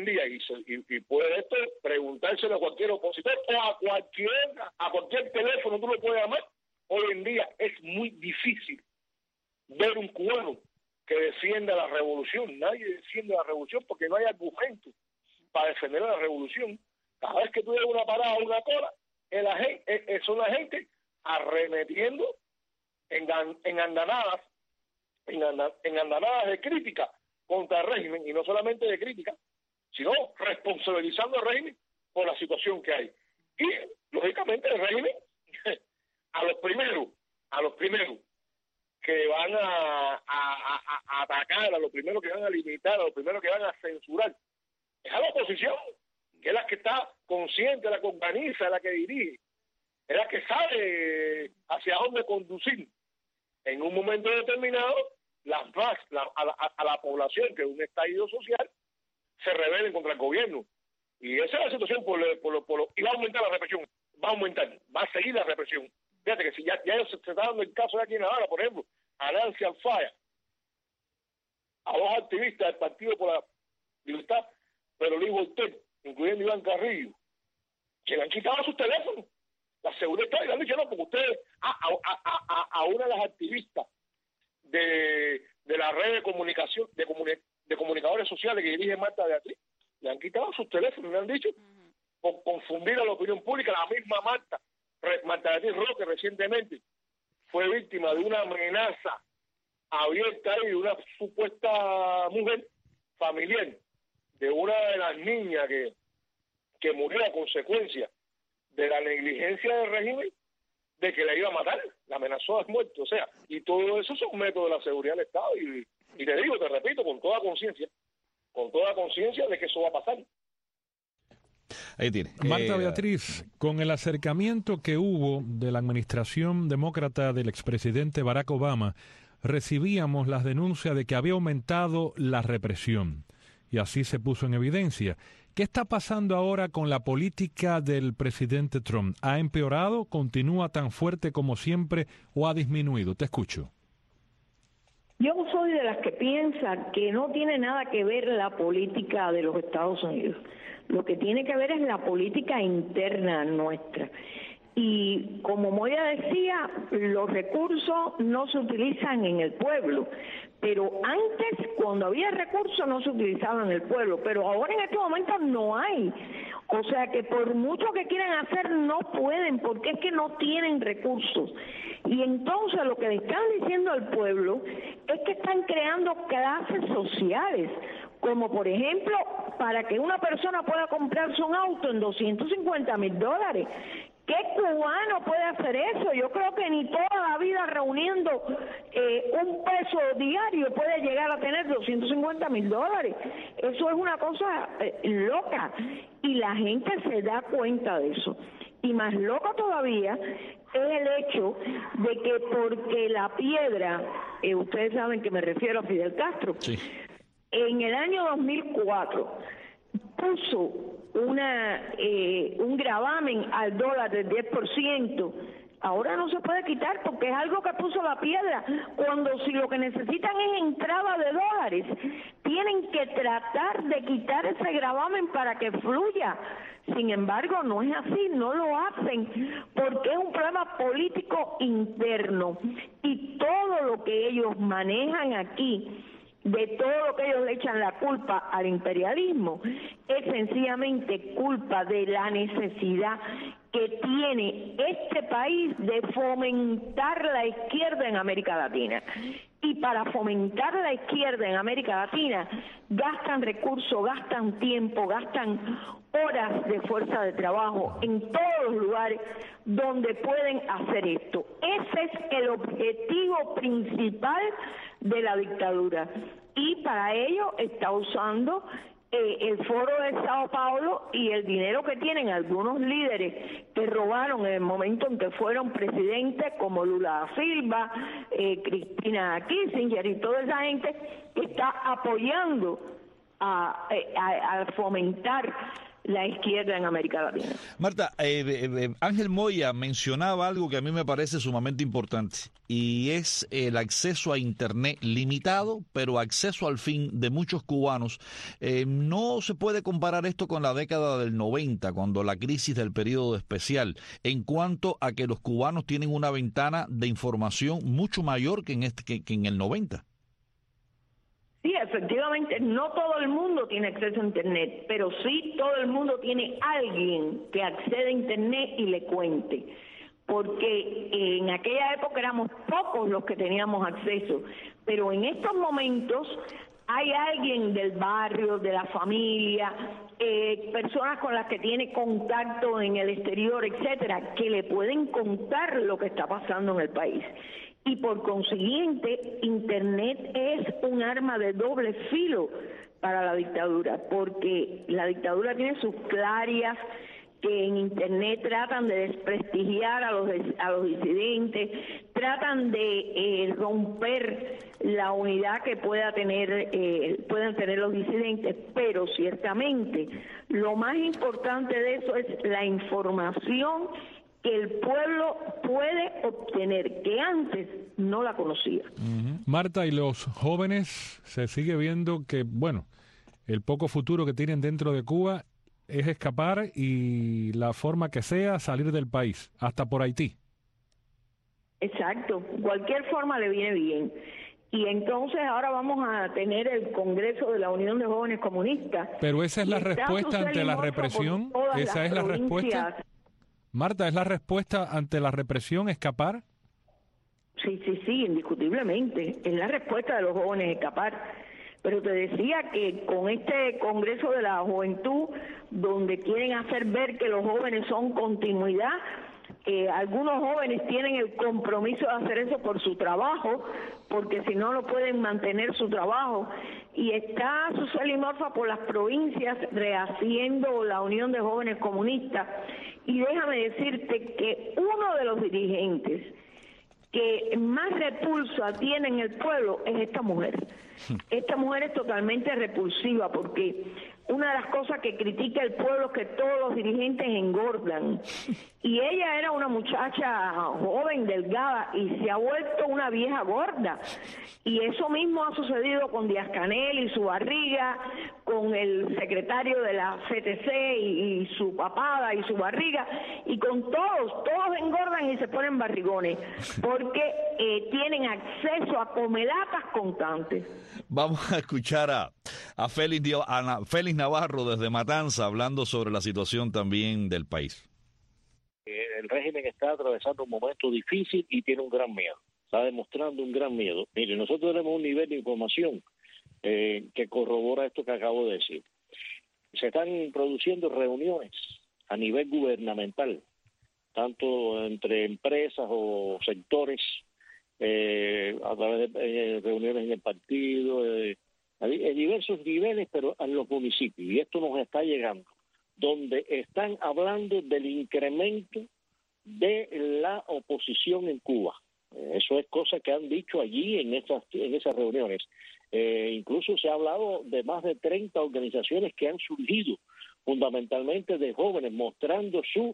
y puede esto preguntárselo a cualquier opositor o a cualquier teléfono tú lo puedes llamar. Hoy en día es muy difícil ver un cubano que defienda la revolución. Nadie defiende la revolución porque no hay argumentos para defender la revolución. Cada vez que tú llevas una parada o una cola, son la gente arremetiendo en andanadas de crítica contra el régimen, y no solamente de crítica, sino responsabilizando al régimen por la situación que hay. Y, lógicamente, el régimen, a los primeros que van a atacar, a los primeros que van a limitar, a los primeros que van a censurar, es a la oposición, que es la que está consciente, la que organiza, la que dirige, es la que sabe hacia dónde conducir. En un momento determinado, a la población, que es un estallido social, se rebelen contra el gobierno. Y esa es la situación y va a aumentar la represión. Va a seguir la represión. Fíjate que si ya se está dando el caso de aquí en La Habana, por ejemplo, a Nancy Alfaya, a dos activistas del Partido por la Libertad, pero Luis Voltaire, incluyendo Iván Carrillo, que le han quitado sus teléfonos. La seguridad está y le han dicho, no, porque ustedes, a una de las activistas de la red de comunicación, de comunicadores sociales que dirige Marta Beatriz, le han quitado sus teléfonos, le han dicho, por confundir a la opinión pública. La misma Marta Beatriz Roque recientemente fue víctima de una amenaza abierta y de una supuesta mujer familiar de una de las niñas que murió a consecuencia de la negligencia del régimen, de que la iba a matar, la amenazó de muerte. O sea, y todo eso son métodos de la seguridad del Estado, y te repito, con toda conciencia de que eso va a pasar. Ahí tiene. Marta Beatriz, con el acercamiento que hubo de la administración demócrata del expresidente Barack Obama, recibíamos las denuncias de que había aumentado la represión, y así se puso en evidencia. ¿Qué está pasando ahora con la política del presidente Trump? ¿Ha empeorado, continúa tan fuerte como siempre o ha disminuido? Te escucho. Yo soy de las que piensa que no tiene nada que ver la política de los Estados Unidos. lo que tiene que ver es la política interna nuestra. Y como Moya decía, los recursos no se utilizan en el pueblo, pero antes, cuando había recursos, no se utilizaban en el pueblo, pero ahora en estos momentos no hay. O sea que por mucho que quieran hacer, no pueden, porque es que no tienen recursos. Y entonces lo que le están diciendo al pueblo es que están creando clases sociales, como por ejemplo, para que una persona pueda comprarse un auto en $250,000. ¿Qué cubano puede hacer eso? Yo creo que ni toda la vida reuniendo un peso diario puede llegar a tener $250,000. Eso es una cosa loca, y la gente se da cuenta de eso. Y más loco todavía es el hecho de que porque la piedra, ustedes saben que me refiero a Fidel Castro, sí, en el año 2004 puso un gravamen al dólar del 10%, ahora no se puede quitar porque es algo que puso la piedra, cuando si lo que necesitan es entrada de dólares, tienen que tratar de quitar ese gravamen para que fluya. Sin embargo, no es así, no lo hacen, porque es un problema político interno, y todo lo que ellos manejan aquí, de todo lo que ellos le echan la culpa al imperialismo, es sencillamente culpa de la necesidad que tiene este país de fomentar la izquierda en América Latina. Y para fomentar la izquierda en América Latina gastan recursos, gastan tiempo, gastan horas de fuerza de trabajo en todos los lugares donde pueden hacer esto. Ese es el objetivo principal de la dictadura, y para ello está usando el foro de Sao Paulo y el dinero que tienen algunos líderes que robaron en el momento en que fueron presidentes, como Lula da Silva, Cristina Kirchner y toda esa gente que está apoyando a fomentar la izquierda en América Latina. Marta, Ángel Moya mencionaba algo que a mí me parece sumamente importante, y es el acceso a Internet limitado, pero acceso al fin de muchos cubanos. No se puede comparar esto con la década del 90, cuando la crisis del periodo especial, en cuanto a que los cubanos tienen una ventana de información mucho mayor que en el 90. Sí, efectivamente, no todo el mundo tiene acceso a Internet, pero sí todo el mundo tiene alguien que accede a Internet y le cuente, porque en aquella época éramos pocos los que teníamos acceso, pero en estos momentos hay alguien del barrio, de la familia, personas con las que tiene contacto en el exterior, etcétera, que le pueden contar lo que está pasando en el país. Y por consiguiente, Internet es un arma de doble filo para la dictadura, porque la dictadura tiene sus clarias que en Internet tratan de desprestigiar a los disidentes, tratan de romper la unidad que puedan tener los disidentes, pero ciertamente lo más importante de eso es la información que el pueblo puede obtener, que antes no la conocía. Marta, y los jóvenes, se sigue viendo que, bueno, el poco futuro que tienen dentro de Cuba es escapar, y la forma que sea salir del país, hasta por Haití. Exacto, cualquier forma le viene bien. Y entonces ahora vamos a tener el Congreso de la Unión de Jóvenes Comunistas. Pero esa es la respuesta ante la represión, esa es la respuesta. Marta, ¿es la respuesta ante la represión escapar? Sí, indiscutiblemente. Es la respuesta de los jóvenes escapar. Pero te decía que con este Congreso de la Juventud, donde quieren hacer ver que los jóvenes son continuidad, algunos jóvenes tienen el compromiso de hacer eso por su trabajo, porque si no, no pueden mantener su trabajo. Y está Suseli Morfa por las provincias rehaciendo la Unión de Jóvenes Comunistas. Y déjame decirte que uno de los dirigentes que más repulsa tiene en el pueblo es esta mujer. Esta mujer es totalmente repulsiva, porque una de las cosas que critica el pueblo es que todos los dirigentes engordan. Y ella era una muchacha joven, delgada, y se ha vuelto una vieja gorda. Y eso mismo ha sucedido con Díaz-Canel y su barriga, con el secretario de la CTC y su papada y su barriga, y con todos engordan y se ponen barrigones, porque tienen acceso a comelatas constantes. Vamos a escuchar a Félix Navarro desde Matanza hablando sobre la situación también del país. El régimen está atravesando un momento difícil y tiene un gran miedo. Está demostrando un gran miedo. Mire, nosotros tenemos un nivel de información que corrobora esto que acabo de decir. Se están produciendo reuniones a nivel gubernamental, tanto entre empresas o sectores, a través de reuniones en el partido, en diversos niveles, pero en los municipios. Y esto nos está llegando, donde están hablando del incremento de la oposición en Cuba. Eso es cosa que han dicho allí en esas reuniones. Incluso se ha hablado de más de 30 organizaciones que han surgido, fundamentalmente de jóvenes, mostrando su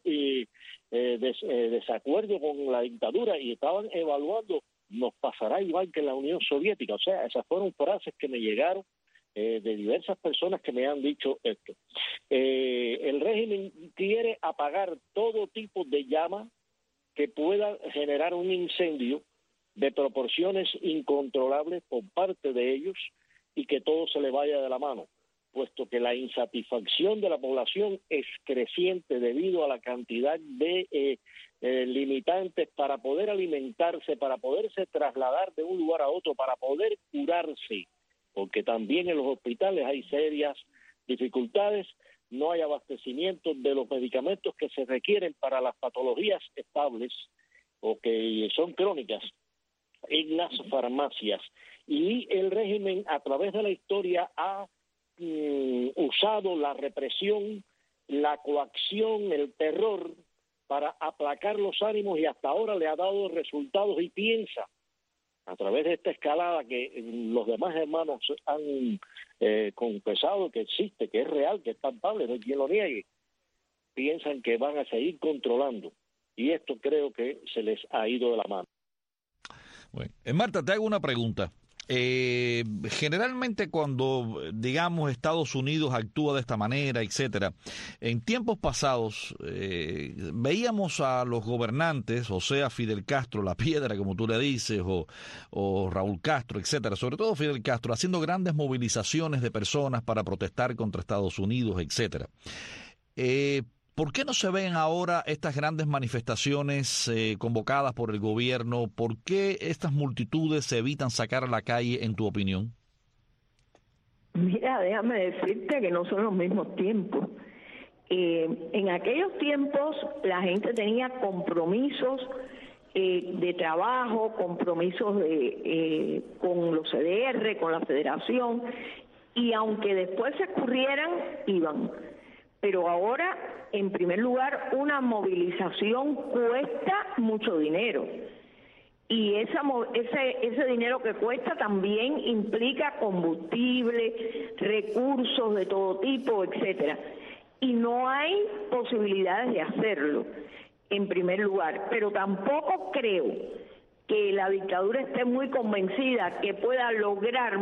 desacuerdo con la dictadura, y estaban evaluando, nos pasará igual que en la Unión Soviética. O sea, esas fueron frases que me llegaron de diversas personas que me han dicho esto. El régimen quiere apagar todo tipo de llama que pueda generar un incendio de proporciones incontrolables por parte de ellos, y que todo se le vaya de la mano, puesto que la insatisfacción de la población es creciente debido a la cantidad de limitantes para poder alimentarse, para poderse trasladar de un lugar a otro, para poder curarse, porque también en los hospitales hay serias dificultades, no hay abastecimiento de los medicamentos que se requieren para las patologías estables o que son crónicas en las farmacias. Y el régimen, a través de la historia, ha usado la represión, la coacción, el terror para aplacar los ánimos, y hasta ahora le ha dado resultados, y piensa, a través de esta escalada que los demás hermanos han confesado que existe, que es real, que es palpable, no hay quien lo niegue, piensan que van a seguir controlando, y esto creo que se les ha ido de la mano. Bueno, Marta, te hago una pregunta. Generalmente cuando, digamos, Estados Unidos actúa de esta manera, etcétera, en tiempos pasados veíamos a los gobernantes, o sea, Fidel Castro, la piedra, como tú le dices, o Raúl Castro, etcétera, sobre todo Fidel Castro, haciendo grandes movilizaciones de personas para protestar contra Estados Unidos, etcétera. ¿Por qué no se ven ahora estas grandes manifestaciones convocadas por el gobierno? ¿Por qué estas multitudes se evitan sacar a la calle, en tu opinión? Mira, déjame decirte que no son los mismos tiempos. En aquellos tiempos la gente tenía compromisos de trabajo, compromisos con los CDR, con la Federación, y aunque después se escurrieran, iban. Pero ahora, en primer lugar, una movilización cuesta mucho dinero. Y ese dinero que cuesta también implica combustible, recursos de todo tipo, etcétera. Y no hay posibilidades de hacerlo, en primer lugar. Pero tampoco creo que la dictadura esté muy convencida que pueda lograr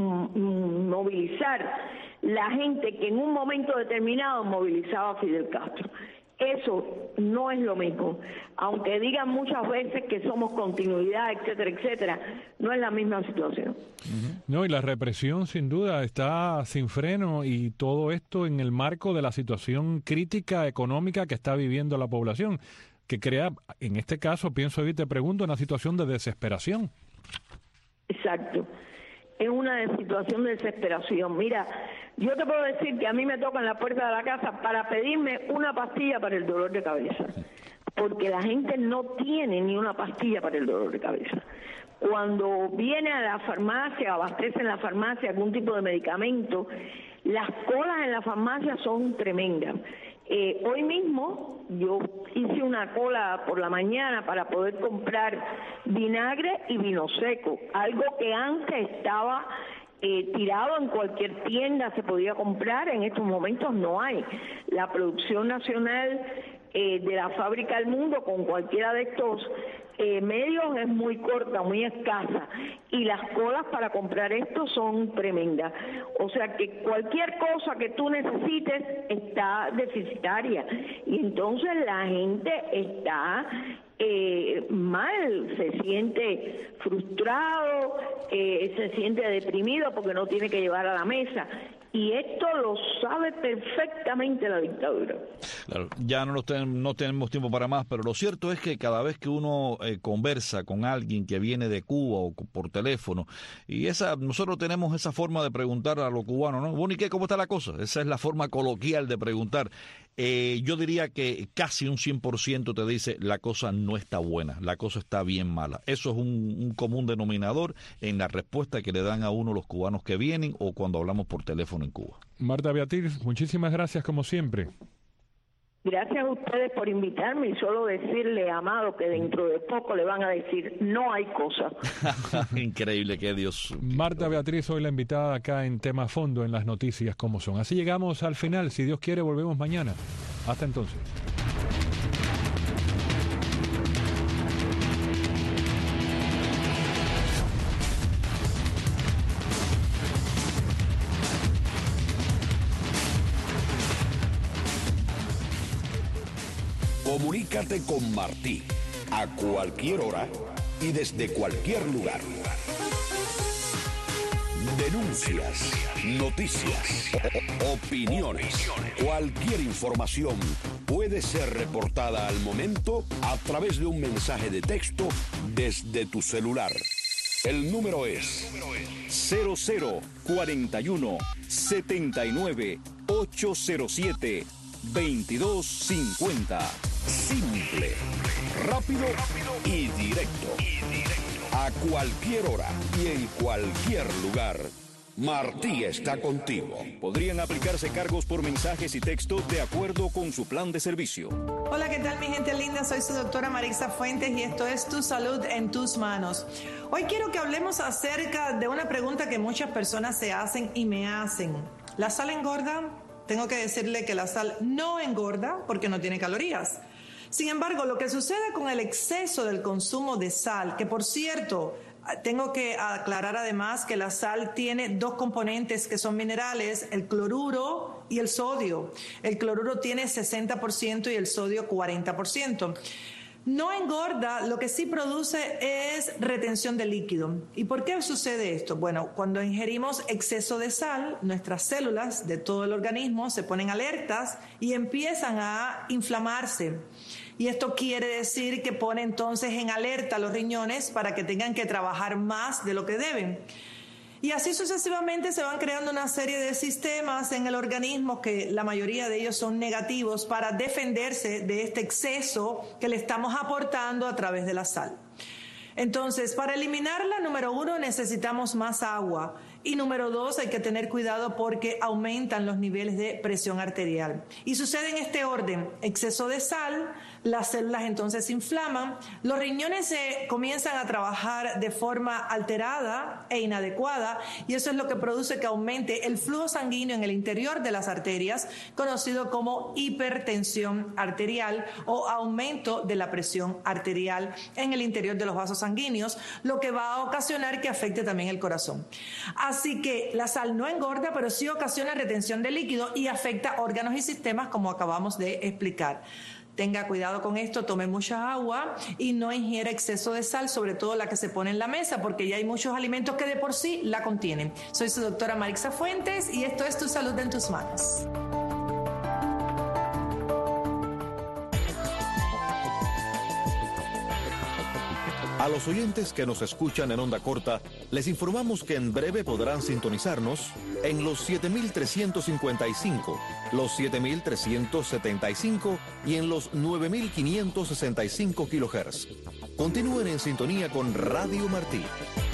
movilizar la gente que en un momento determinado movilizaba a Fidel Castro. Eso no es lo mismo. Aunque digan muchas veces que somos continuidad, etcétera, etcétera, no es la misma situación. No, y la represión sin duda está sin freno, y todo esto en el marco de la situación crítica económica que está viviendo la población, que crea, en este caso, pienso y te pregunto, una situación de desesperación. Exacto. Es una situación de desesperación. Mira, yo te puedo decir que a mí me tocan la puerta de la casa para pedirme una pastilla para el dolor de cabeza, porque la gente no tiene ni una pastilla para el dolor de cabeza. Cuando viene a la farmacia, abastece en la farmacia algún tipo de medicamento, las colas en la farmacia son tremendas. Hoy mismo yo hice una cola por la mañana para poder comprar vinagre y vino seco, algo que antes estaba tirado en cualquier tienda, se podía comprar. En estos momentos no hay. La producción nacional de la Fábrica del Mundo con cualquiera de estos medios es muy corta, muy escasa, y las colas para comprar esto son tremendas. O sea que cualquier cosa que tú necesites está deficitaria, y entonces la gente está mal, se siente frustrado, se siente deprimido porque no tiene que llevar a la mesa. Y esto lo sabe perfectamente la dictadura. Claro, ya no tenemos tiempo para más, pero lo cierto es que cada vez que uno conversa con alguien que viene de Cuba o por teléfono, y nosotros tenemos esa forma de preguntar a los cubanos, ¿no? Bueno, ¿y qué? ¿Cómo está la cosa? Esa es la forma coloquial de preguntar. Yo diría que casi un 100% te dice la cosa no está buena, la cosa está bien mala. Eso es un común denominador en la respuesta que le dan a uno los cubanos que vienen o cuando hablamos por teléfono en Cuba. Marta Beatriz, muchísimas gracias como siempre. Gracias a ustedes por invitarme, y solo decirle, Amado, que dentro de poco le van a decir no hay cosa. Increíble, que Dios. Marta Beatriz, hoy la invitada acá en Tema a Fondo en las noticias como son. Así llegamos al final. Si Dios quiere, volvemos mañana. Hasta entonces. Comunícate con Martí a cualquier hora y desde cualquier lugar. Denuncias, noticias, opiniones, cualquier información puede ser reportada al momento a través de un mensaje de texto desde tu celular. El número es 0041 79 807 2250. Simple, rápido y directo. A cualquier hora y en cualquier lugar. Martí está contigo. Podrían aplicarse cargos por mensajes y texto de acuerdo con su plan de servicio. Hola, ¿qué tal mi gente linda? Soy su doctora Marixa Fuentes y esto es Tu Salud en Tus Manos. Hoy quiero que hablemos acerca de una pregunta que muchas personas se hacen y me hacen. ¿La sal engorda? Tengo que decirle que la sal no engorda porque no tiene calorías. Sin embargo, lo que sucede con el exceso del consumo de sal, que por cierto, tengo que aclarar además que la sal tiene dos componentes que son minerales, el cloruro y el sodio. El cloruro tiene 60% y el sodio 40%. No engorda, lo que sí produce es retención de líquido. ¿Y por qué sucede esto? Bueno, cuando ingerimos exceso de sal, nuestras células de todo el organismo se ponen alertas y empiezan a inflamarse. Y esto quiere decir que pone entonces en alerta los riñones para que tengan que trabajar más de lo que deben. Y así sucesivamente se van creando una serie de sistemas en el organismo que la mayoría de ellos son negativos para defenderse de este exceso que le estamos aportando a través de la sal. Entonces, para eliminarla, número 1, necesitamos más agua. Y número 2, hay que tener cuidado porque aumentan los niveles de presión arterial. Y sucede en este orden: exceso de sal, las células entonces se inflaman, los riñones se comienzan a trabajar de forma alterada e inadecuada, y eso es lo que produce que aumente el flujo sanguíneo en el interior de las arterias, conocido como hipertensión arterial o aumento de la presión arterial en el interior de los vasos sanguíneos, lo que va a ocasionar que afecte también el corazón. Así que la sal no engorda, pero sí ocasiona retención de líquido y afecta órganos y sistemas, como acabamos de explicar. Tenga cuidado con esto, tome mucha agua y no ingiera exceso de sal, sobre todo la que se pone en la mesa, porque ya hay muchos alimentos que de por sí la contienen. Soy su doctora Marixa Fuentes y esto es Tu Salud en Tus Manos. A los oyentes que nos escuchan en onda corta, les informamos que en breve podrán sintonizarnos en los 7355, los 7375 y en los 9565 kHz. Continúen en sintonía con Radio Martí.